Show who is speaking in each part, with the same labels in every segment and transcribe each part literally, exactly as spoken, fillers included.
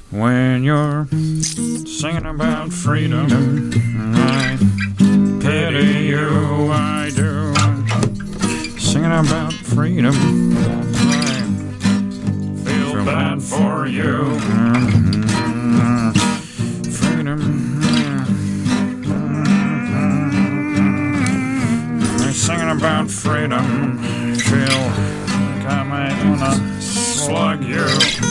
Speaker 1: When you're singing about freedom, I pity you, I do. Singing about freedom, I feel bad for you. Freedom, singing about freedom, feel like I might wanna slug you.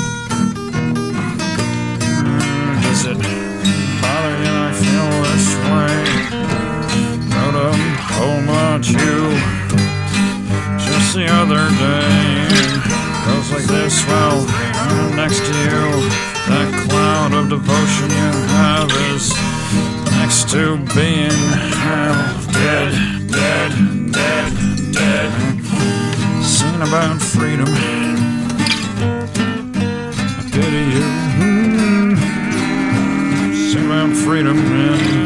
Speaker 1: Does it bother you that I feel this way? Wrote a poem about you just the other day. Goes like this, well, I'm next to you. That cloud of devotion you have is next to being hell. Dead, dead, dead, dead. Singing about freedom, I pity you. Sing about freedom, yeah.